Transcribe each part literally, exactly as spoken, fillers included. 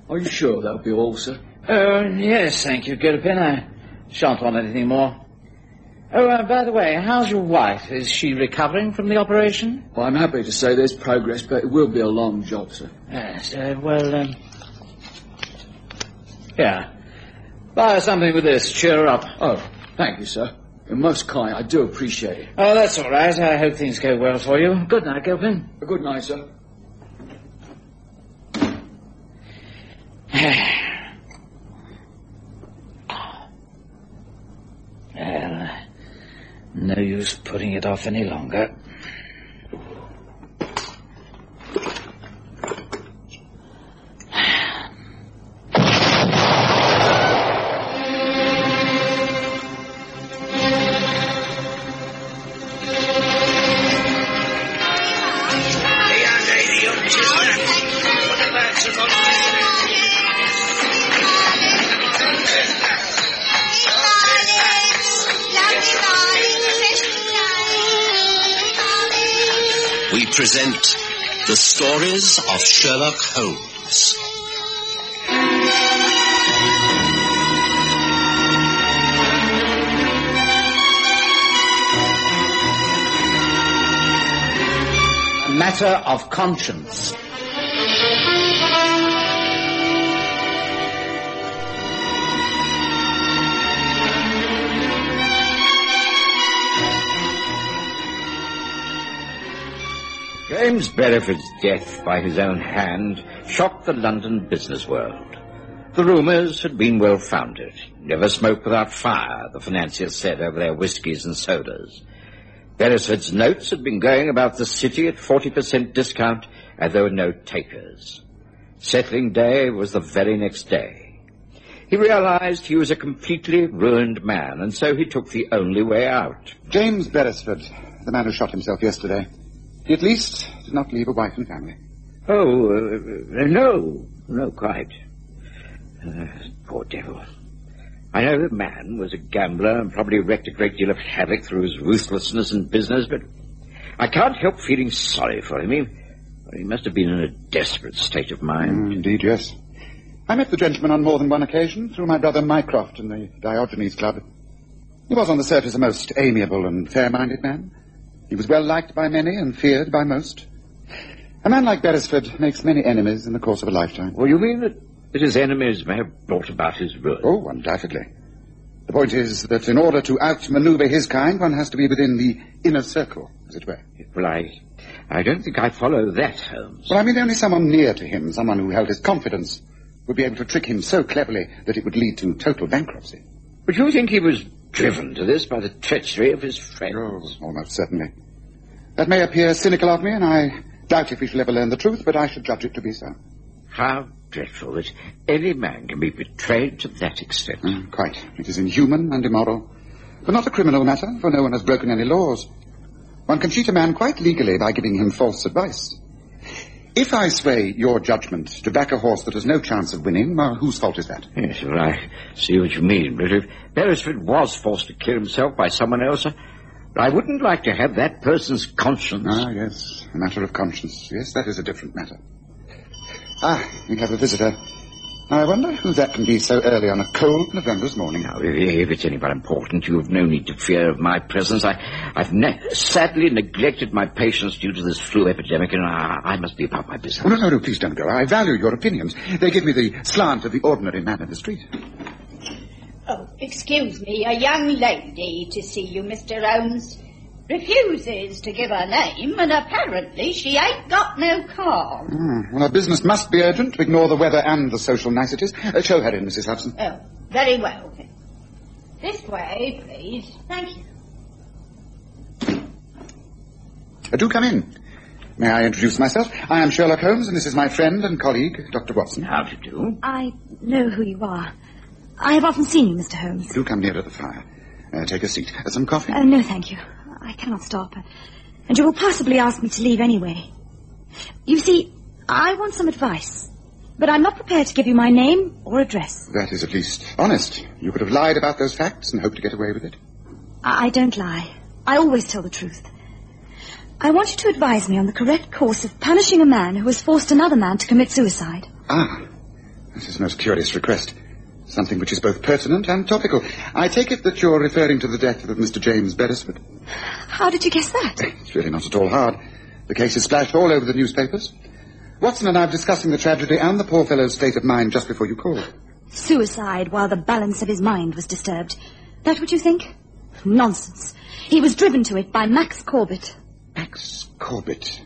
Are you sure that'll be all, sir? Oh, yes, thank you, Gilpin. I shan't want anything more. Oh, uh, by the way, how's your wife? Is she recovering from the operation? Well, I'm happy to say there's progress, but it will be a long job, sir. Yes, uh, well, um... yeah. Buy her something with this. Cheer her up. Oh, thank you, sir. You're most kind. I do appreciate it. Oh, that's all right. I hope things go well for you. Good night, Gilpin. Good night, sir. Well, no use putting it off any longer. We present the stories of Sherlock Holmes. A matter of conscience. James Beresford's death by his own hand shocked the London business world. The rumours had been well-founded. Never smoke without fire, the financiers said over their whiskies and sodas. Beresford's notes had been going about the city at forty percent discount, and there were no takers. Settling day was the very next day. He realized he was a completely ruined man, and so he took the only way out. James Beresford, the man who shot himself yesterday. He at least did not leave a wife and family. Oh, uh, no, no, quite. Uh, poor devil. I know the man was a gambler and probably wreaked a great deal of havoc through his ruthlessness in business, but I can't help feeling sorry for him. He, he must have been in a desperate state of mind. Mm, indeed, yes. I met the gentleman on more than one occasion through my brother Mycroft in the Diogenes Club. He was on the surface a most amiable and fair-minded man. He was well liked by many and feared by most. A man like Beresford makes many enemies in the course of a lifetime. Well, you mean that, that his enemies may have brought about his ruin? Oh, undoubtedly. The point is that in order to outmaneuver his kind, one has to be within the inner circle, as it were. Well, I, I don't think I follow that, Holmes. Well, I mean only someone near to him, someone who held his confidence, would be able to trick him so cleverly that it would lead to total bankruptcy. But you think he was driven to this by the treachery of his friends? Oh, almost certainly. That may appear cynical of me, and I doubt if we shall ever learn the truth, but I should judge it to be so. How dreadful that any man can be betrayed to that extent. Mm, quite. It is inhuman and immoral. But not a criminal matter, for no one has broken any laws. One can cheat a man quite legally by giving him false advice. If I sway your judgment to back a horse that has no chance of winning, well, whose fault is that? Yes, well, I see what you mean. But if Beresford was forced to kill himself by someone else, I wouldn't like to have that person's conscience. Ah, yes, a matter of conscience. Yes, that is a different matter. Ah, we have a visitor. I wonder who that can be so early on a cold November's morning. Now, if, if it's anybody important, you have no need to fear of my presence. I, I've ne- sadly neglected my patients due to this flu epidemic, and I, I must be about my business. Oh, no, no, no, please don't go. I value your opinions. They give me the slant of the ordinary man in the street. Oh, excuse me, a young lady to see you, Mister Holmes. Refuses to give her name, and apparently she ain't got no car. Mm, well, our business must be urgent to ignore the weather and the social niceties. Uh, show her in, Missus Hudson. Oh, very well. This way, please. Thank you. Uh, do come in. May I introduce myself? I am Sherlock Holmes, and this is my friend and colleague, Doctor Watson. How do you do? I know who you are. I have often seen you, Mister Holmes. Do come nearer the fire. Uh, take a seat. Uh, some coffee? Oh, no, thank you. I cannot stop. And you will possibly ask me to leave anyway. You see, I want some advice, but I'm not prepared to give you my name or address. That is at least honest. You could have lied about those facts and hoped to get away with it. I, I don't lie. I always tell the truth. I want you to advise me on the correct course of punishing a man who has forced another man to commit suicide. Ah, This is a most curious request. Something which is both pertinent and topical. I take it that you're referring to the death of Mister James Beresford. How did you guess that? It's really not at all hard. The case is splashed all over the newspapers. Watson and I were discussing the tragedy and the poor fellow's state of mind just before you called. Suicide while the balance of his mind was disturbed. That what you think? Nonsense. He was driven to it by Max Corbett. Max Corbett?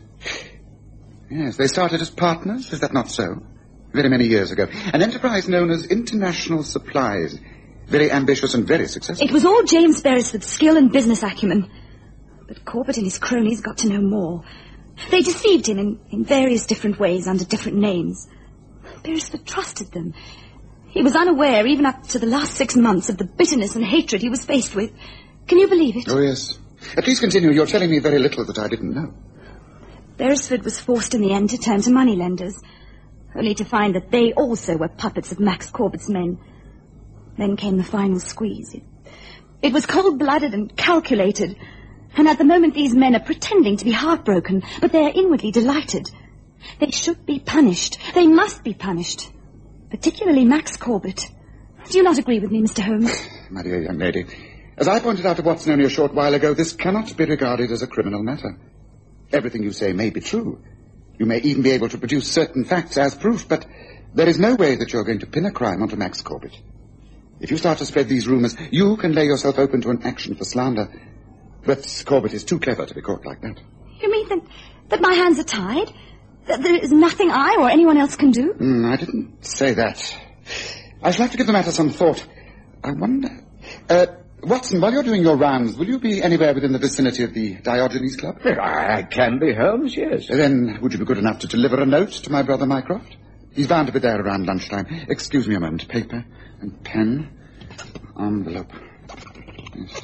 Yes, they started as partners, is that not so? Very many years ago. An enterprise known as International Supplies. Very ambitious and very successful. It was all James Beresford's skill and business acumen. But Corbett and his cronies got to know more. They deceived him in, in various different ways under different names. Beresford trusted them. He was unaware, even up to the last six months, of the bitterness and hatred he was faced with. Can you believe it? Oh, yes. Uh, please continue. You're telling me very little that I didn't know. Beresford was forced in the end to turn to moneylenders, only to find that they also were puppets of Max Corbett's men. Then came the final squeeze. It, it was cold-blooded and calculated, and at the moment these men are pretending to be heartbroken, but they are inwardly delighted. They should be punished. They must be punished. Particularly Max Corbett. Do you not agree with me, Mister Holmes? My dear young lady, as I pointed out to Watson only a short while ago, this cannot be regarded as a criminal matter. Everything you say may be true. You may even be able to produce certain facts as proof, but there is no way that you're going to pin a crime onto Max Corbett. If you start to spread these rumors, you can lay yourself open to an action for slander. But Corbett is too clever to be caught like that. You mean that, that my hands are tied? That there is nothing I or anyone else can do? Mm, I didn't say that. I shall have to give the matter some thought. I wonder... Uh, Watson, while you're doing your rounds, will you be anywhere within the vicinity of the Diogenes Club? I can be, Holmes, yes. Then would you be good enough to deliver a note to my brother Mycroft? He's bound to be there around lunchtime. Excuse me a moment. Paper and pen. Envelope. Yes.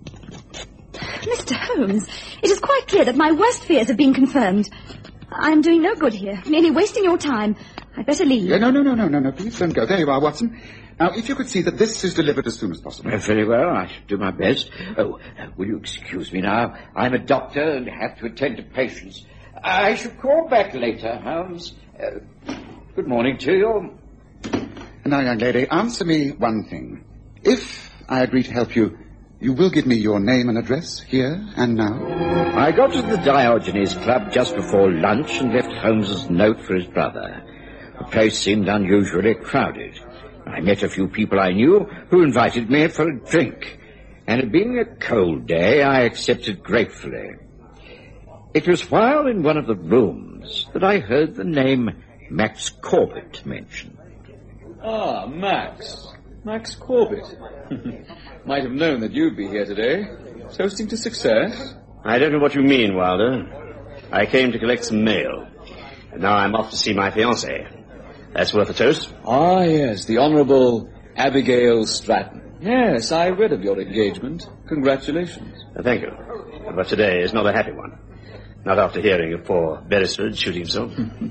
Mister Holmes, it is quite clear that my worst fears have been confirmed. I am doing no good here, merely wasting your time. I'd better leave. Yeah, no, no, no, no, no, no. Please don't go. There you are, Watson. Now, if you could see that this is delivered as soon as possible. Uh, very well, I shall do my best. Oh, uh, will you excuse me now? I'm a doctor and have to attend to patients. I shall call back later, Holmes. Uh, good morning to you. Now, young lady, answer me one thing. If I agree to help you, you will give me your name and address here and now? I got to the Diogenes Club just before lunch and left Holmes's note for his brother. The place seemed unusually crowded. I met a few people I knew who invited me for a drink, and it being a cold day, I accepted gratefully. It was while in one of the rooms that I heard the name Max Corbett mentioned. Ah, Max. Max Corbett. Might have known that you'd be here today. Toasting to success? I don't know what you mean, Wilder. I came to collect some mail, and now I'm off to see my fiancée. That's worth a toast. Ah, yes, the Honourable Abigail Stratton. Yes, I read of your engagement. Congratulations. Uh, thank you. But today is not a happy one. Not after hearing of poor Beresford shooting himself.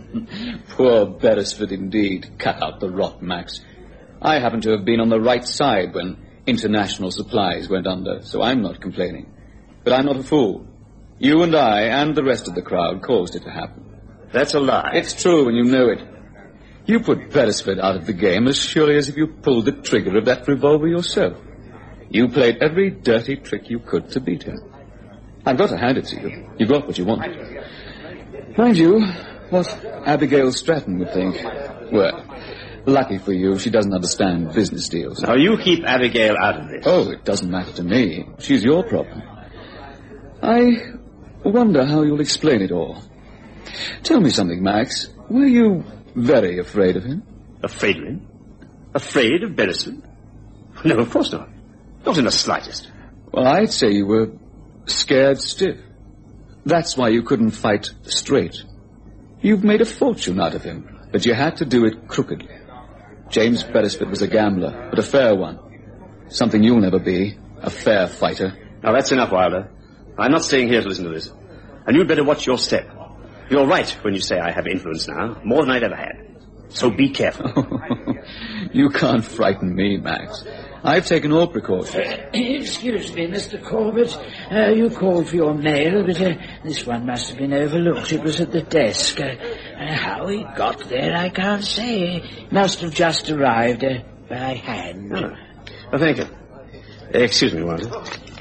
Poor Beresford indeed. Cut out the rot, Max. I happen to have been on the right side when International Supplies went under, so I'm not complaining. But I'm not a fool. You and I and the rest of the crowd caused it to happen. That's a lie. It's true when you know it. You put Beresford out of the game as surely as if you pulled the trigger of that revolver yourself. You played every dirty trick you could to beat him. I've got to hand it to you. You got what you wanted. Mind you, what Abigail Stratton would think. Well, lucky for you, she doesn't understand business deals. Now, you keep Abigail out of this. Oh, it doesn't matter to me. She's your problem. I wonder how you'll explain it all. Tell me something, Max. Were you very afraid of him? Afraid of him? Afraid of Beresford? No, of course not. Not in the slightest. Well, I'd say you were scared stiff. That's why you couldn't fight straight. You've made a fortune out of him, but you had to do it crookedly. James Beresford was a gambler, but a fair one. Something you'll never be, a fair fighter. Now, that's enough, Wilder. I'm not staying here to listen to this. And you'd better watch your step. You're right when you say I have influence now, more than I'd ever had. So be careful. You can't frighten me, Max. I've taken all precautions. Uh, excuse me, Mister Corbett. Uh, you called for your mail, but uh, this one must have been overlooked. It was at the desk. Uh, How he got there, I can't say. He must have just arrived uh, by hand. Oh. Well, thank you. Uh, excuse me, Walter.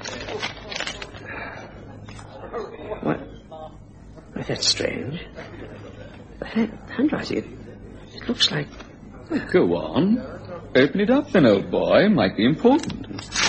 What? Well, that's strange. The hand- handwriting, it, it looks like... Well, go on. Open it up then, old boy. Might be important.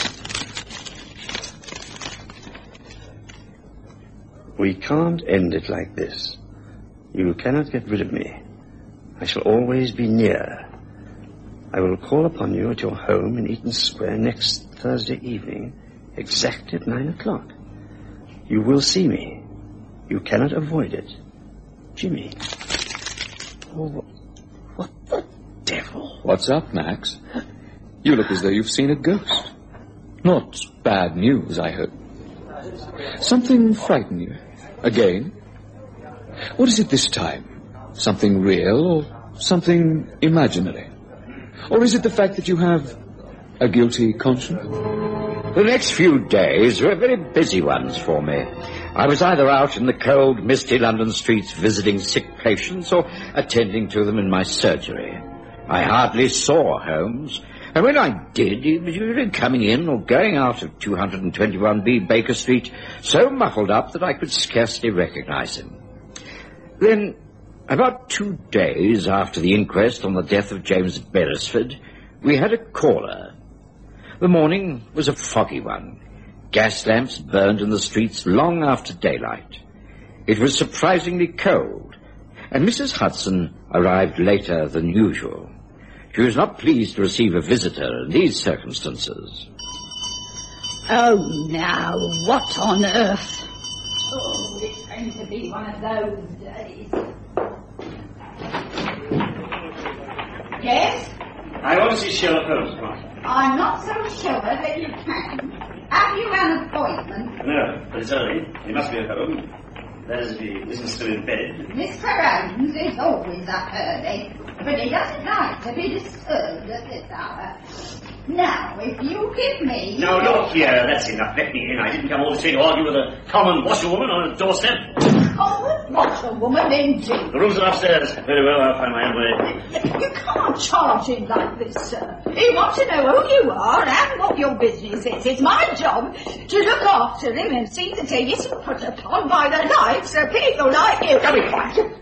We can't end it like this. You cannot get rid of me. I shall always be near. I will call upon you at your home in Eaton Square next Thursday evening, exactly at nine o'clock. You will see me. You cannot avoid it. Jimmy. Oh, what the devil? What's up, Max? You look as though you've seen a ghost. Not bad news, I hope. Something frightened you? Again? What is it this time? Something real or something imaginary? Or is it the fact that you have a guilty conscience? The next few days were very busy ones for me. I was either out in the cold, misty London streets visiting sick patients or attending to them in my surgery. I hardly saw Holmes, and when I did, he was usually coming in or going out of two twenty-one B Baker Street so muffled up that I could scarcely recognize him. Then, about two days after the inquest on the death of James Beresford, we had a caller. The morning was a foggy one. Gas lamps burned in the streets long after daylight. It was surprisingly cold, and Missus Hudson arrived later than usual. She was not pleased to receive a visitor in these circumstances. Oh, now, what on earth? Oh, it's going to be one of those days. Yes? I want to see Sherlock Holmes, Martin. I'm not so sure that you can. Have you an appointment? No, but it's early. He must be at home. That is, if he isn't still in bed. Mister Holmes is always up early, but he doesn't like to be disturbed at this hour. Now, if you give me... No, look here, that's enough. Let me in. I didn't come all this way to argue with a common washerwoman on a doorstep. Common washerwoman, indeed. The rooms are upstairs. Very well, I'll find my own way. You can't charge him like this, sir. You want to know who you are and what your business is. It's my job to look after him and see that he isn't put upon by the likes of people like you. Come in,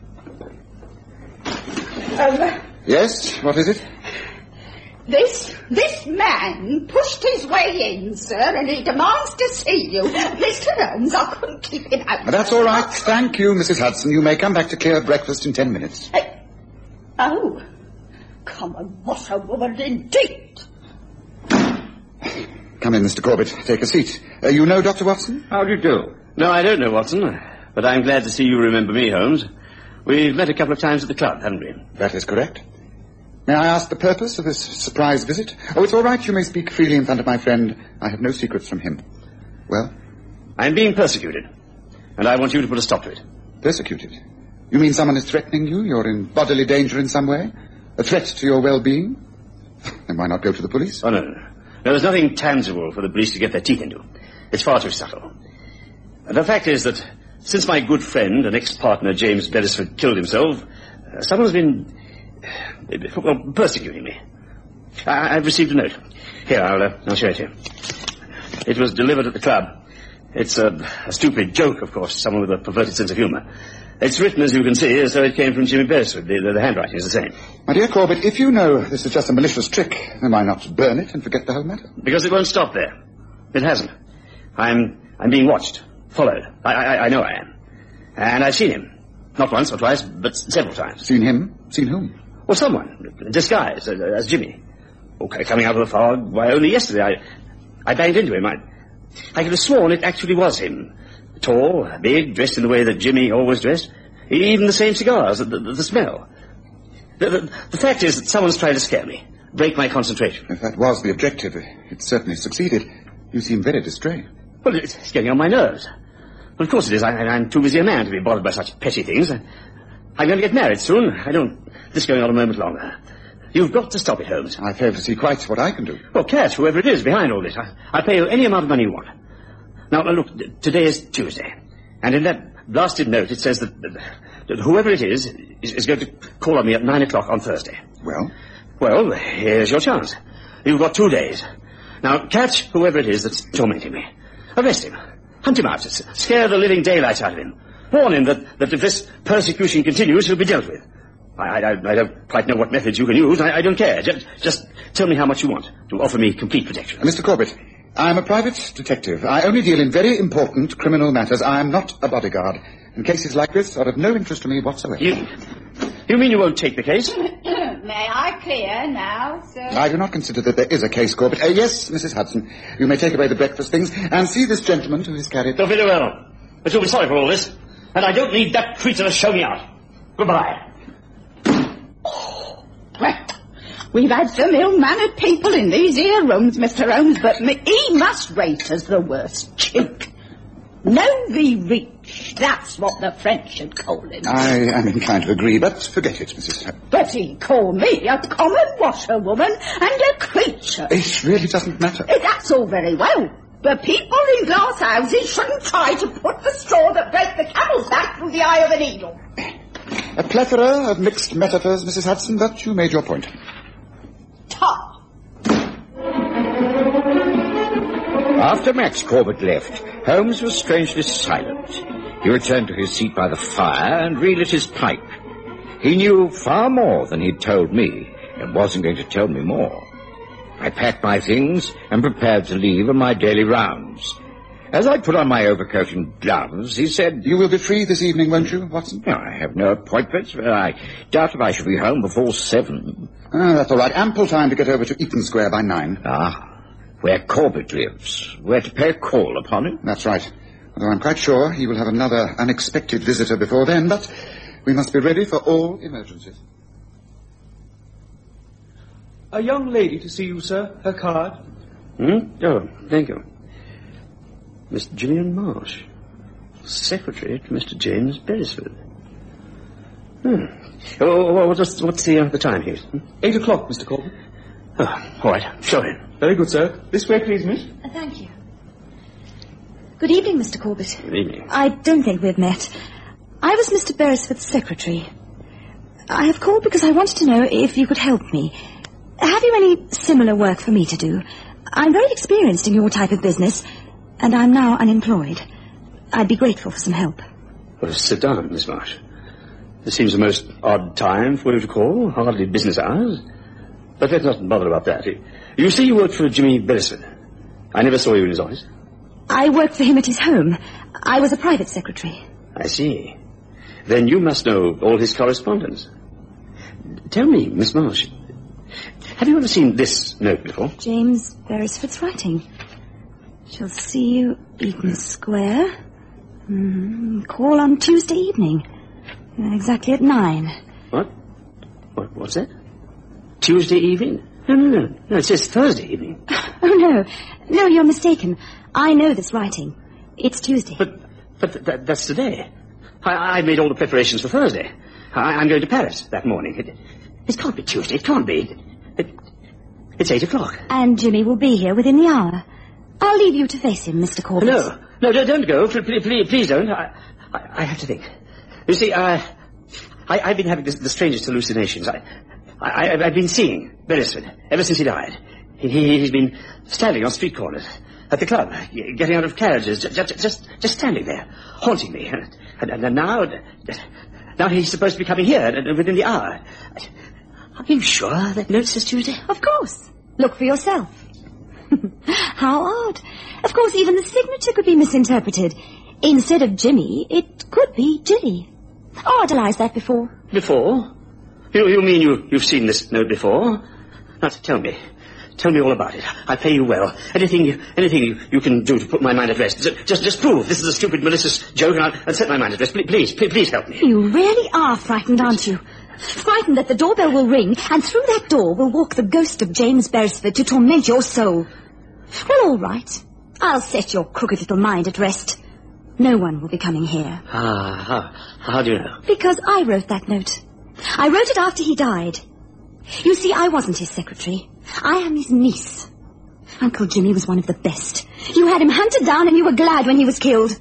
Um, Yes, what is it? This, this man pushed his way in, sir, and he demands to see you. Mister Holmes, I couldn't keep him out. That's all right. Thank you, Missus Hudson. You may come back to clear breakfast in ten minutes. Hey. Oh, come on, what a woman indeed. Come in, Mister Corbett. Take a seat. Uh, you know Doctor Watson? How do you do? No, I don't know, Watson. But I'm glad to see you remember me, Holmes. We've met a couple of times at the club, haven't we? That is correct. May I ask the purpose of this surprise visit? Oh, it's all right. You may speak freely in front of my friend. I have no secrets from him. Well? I'm being persecuted, and I want you to put a stop to it. Persecuted? You mean someone is threatening you? You're in bodily danger in some way? A threat to your well-being? Then why not go to the police? Oh, no, no, no. No, there's nothing tangible for the police to get their teeth into. It's far too subtle. The fact is that since my good friend and ex-partner James Beresford killed himself, uh, someone's been... well, persecuting me. I, I've received a note. Here, I'll, uh, I'll show it to you. It was delivered at the club. It's a, a stupid joke, of course, someone with a perverted sense of humour. It's written, as you can see, as though it came from Jimmy Beresford. The, the, the handwriting is the same. My dear Corbett, if you know this is just a malicious trick, then why not burn it and forget the whole matter? Because it won't stop there. It hasn't. I'm I'm being watched, followed. I, I, I know I am. And I've seen him. Not once or twice, but several times. Seen him? Seen whom? Well, someone, disguised uh, as Jimmy. Okay, coming out of the fog. Why, only yesterday I, I banged into him. I, I could have sworn it actually was him. Tall, big, dressed in the way that Jimmy always dressed. Even the same cigars, the, the, the smell. The, the, the fact is that someone's trying to scare me, break my concentration. If that was the objective, it certainly succeeded. You seem very distrait. Well, it's, it's getting on my nerves. Well, of course it is. I, I'm too busy a man to be bothered by such petty things. I, I'm going to get married soon. I don't... This going on a moment longer. You've got to stop it, Holmes. I fail to see quite what I can do. Well, catch whoever it is behind all this. I, I'll pay you any amount of money you want. Now, look, today is Tuesday. And in that blasted note, it says that, that, that whoever it is, is is going to call on me at nine o'clock on Thursday. Well? Well, here's your chance. You've got two days. Now, catch whoever it is that's tormenting me. Arrest him. Hunt him out. Scare the living daylights out of him. Warn him that, that if this persecution continues, he'll be dealt with. I, I, I don't quite know what methods you can use. I, I don't care. Just, just tell me how much you want to offer me complete protection. Uh, Mister Corbett, I'm a private detective. I only deal in very important criminal matters. I am not a bodyguard. And cases like this are of no interest to me whatsoever. You, you mean you won't take the case? May I clear now, sir? I do not consider that there is a case, Corbett. Uh, yes, Missus Hudson, you may take away the breakfast things and see this gentleman to his carriage. Oh, very well. But you'll be sorry for all this. And I don't need that creature to show me out. Goodbye. Oh, well, we've had some ill-mannered people in these here rooms, Mister Holmes, but me, he must rate as the worst chink. No thee reach, that's what the French should call him. I am inclined to agree, but forget it, Missus Hudson. But he called me a common washerwoman and a creature. It really doesn't matter. Eh, That's all very well. But people in glass houses shouldn't try to put the straw that breaks the camel's back through the eye of a needle. A plethora of mixed metaphors, Missus Hudson, but you made your point. Top. After Max Corbett left, Holmes was strangely silent. He returned to his seat by the fire and relit his pipe. He knew far more than he'd told me, and wasn't going to tell me more. I packed my things and prepared to leave on my daily rounds. As I put on my overcoat and gloves, he said, You will be free this evening, won't you, Watson? "No, I have no appointments, but I doubt if I shall be home before seven." Ah, that's all right. Ample time to get over to Eaton Square by nine. Ah, where Corbett lives. Where to pay a call upon him? That's right. Although I'm quite sure he will have another unexpected visitor before then, but we must be ready for all emergencies. A young lady to see you, sir. Her card. Hmm? Oh, thank you. Miss Gillian Marsh, secretary to Mister James Beresford. Hmm. Oh, what's, what's the, uh, the time here? Hmm? Eight o'clock, Mister Corbett. Oh, all right. Show in. Very good, sir. This way, please, miss. Uh, thank you. Good evening, Mister Corbett. Good evening. I don't think we've met. I was Mister Beresford's secretary. I have called because I wanted to know if you could help me. Have you any similar work for me to do? I'm very experienced in your type of business, and I'm now unemployed. I'd be grateful for some help. Well, sit down, Miss Marsh. This seems a most odd time for you to call, hardly business hours. But let's not bother about that. You say you work for Jimmy Beresford. I never saw you in his office. I worked for him at his home. I was a private secretary. I see. Then you must know all his correspondence. Tell me, Miss Marsh, have you ever seen this note before? James Beresford's writing. Shall see you, Eaton Square. Mm, call on Tuesday evening. Uh, exactly at nine. What? What? What's that? Tuesday evening? No, no, no. No, it says Thursday evening. Oh, no. No, you're mistaken. I know this writing. It's Tuesday. But but th- th- that's today. I, I made all the preparations for Thursday. I, I'm going to Paris that morning. It, it can't be Tuesday. It can't be. It, it's eight o'clock. And Jimmy will be here within the hour. I'll leave you to face him, Mister Corbett. No, no, don't, don't go. Please, please, please don't. I, I, I have to think. You see, I, I, I've been having the, the strangest hallucinations. I, I, I've been seeing Beresford ever since he died. He, he, he's been standing on street corners, at the club, getting out of carriages, just, just, just standing there, haunting me. And, and, and now, now he's supposed to be coming here within the hour. Are you sure that note says Tuesday? Of course. Look for yourself. How odd. Of course, even the signature could be misinterpreted. Instead of Jimmy, it could be Jilly. Oh, I'd realized that before. Before? You, you mean you, you've seen this note before? Now, tell me. Tell me all about it. I pay you well. Anything you, anything you, you can do to put my mind at rest. Just, just prove this is a stupid, malicious joke, and I'll, I'll set my mind at rest. Please, please, please help me. You really are frightened, aren't you? Frightened that the doorbell will ring, and through that door will walk the ghost of James Beresford to torment your soul. Well, all right. I'll set your crooked little mind at rest. No one will be coming here. Ah, how, how do you know? Because I wrote that note. I wrote it after he died. You see, I wasn't his secretary. I am his niece. Uncle Jimmy was one of the best. You had him hunted down and you were glad when he was killed.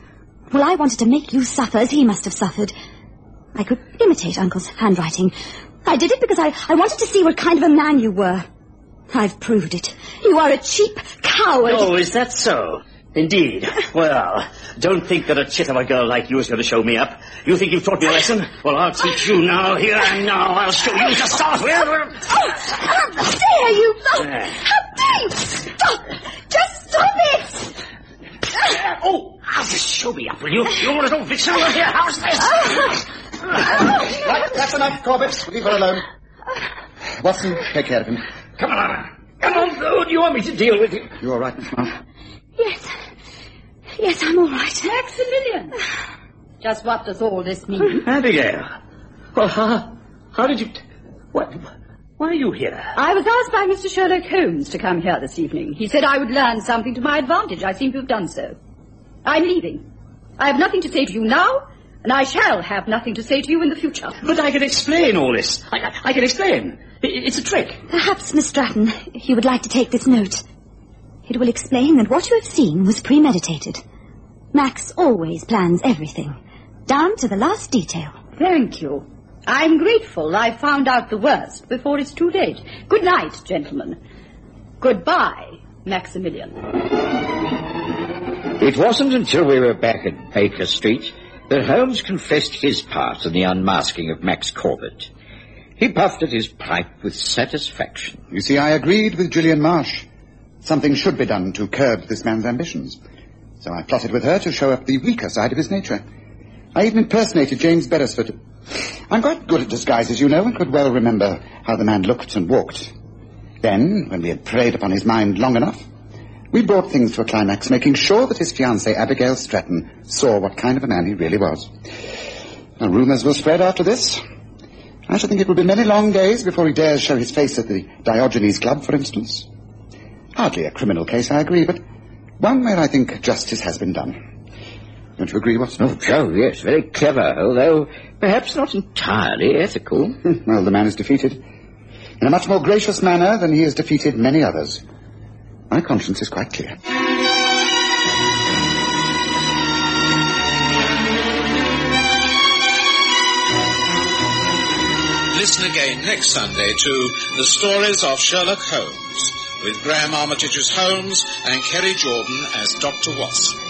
Well, I wanted to make you suffer as he must have suffered. I could imitate Uncle's handwriting. I did it because I, I wanted to see what kind of a man you were. I've proved it. You are a cheap coward. Oh, is that so? Indeed. Well, don't think that a chit of a girl like you is going to show me up. You think you've taught me a lesson? Well, I'll teach you now, here and now. I'll show you to start with. Oh, how dare you! Oh, how dare you! Stop! Just stop it! Oh, I'll just show me up, will you? You little vixen over here. How's this? Right, that's enough, Corbett. Leave her alone. Watson, take care of him. Come on. Come on, who do you want me to deal with you? You all right, Miss Marsh? Yes. Yes, I'm all right. Maximilian! Just what does all this mean? Abigail. Well, how, how did you... What... Why are you here? I was asked by Mister Sherlock Holmes to come here this evening. He said I would learn something to my advantage. I seem to have done so. I'm leaving. I have nothing to say to you now, and I shall have nothing to say to you in the future. But I can explain all this. I, I can explain. It's a trick. Perhaps, Miss Stratton, you would like to take this note. It will explain that what you have seen was premeditated. Max always plans everything, down to the last detail. Thank you. I'm grateful I found out the worst before it's too late. Good night, gentlemen. Goodbye, Maximilian. It wasn't until we were back at Baker Street that Holmes confessed his part in the unmasking of Max Corbett. He puffed at his pipe with satisfaction. You see, I agreed with Gillian Marsh. Something should be done to curb this man's ambitions. So I plotted with her to show up the weaker side of his nature. I even impersonated James Beresford. I'm quite good at disguise, you know, and could well remember how the man looked and walked. Then, when we had preyed upon his mind long enough, we brought things to a climax, making sure that his fiancée, Abigail Stratton, saw what kind of a man he really was. Now, rumours will spread after this. I should think it will be many long days before he dares show his face at the Diogenes Club, for instance. Hardly a criminal case, I agree, but one where I think justice has been done. Don't you agree, Watson? Oh, Joe, yes, very clever, although perhaps not entirely ethical. Well, the man is defeated in a much more gracious manner than he has defeated many others. My conscience is quite clear. Listen again next Sunday to The Stories of Sherlock Holmes, with Graham Armitage's Holmes and Kerry Jordan as Doctor Watson.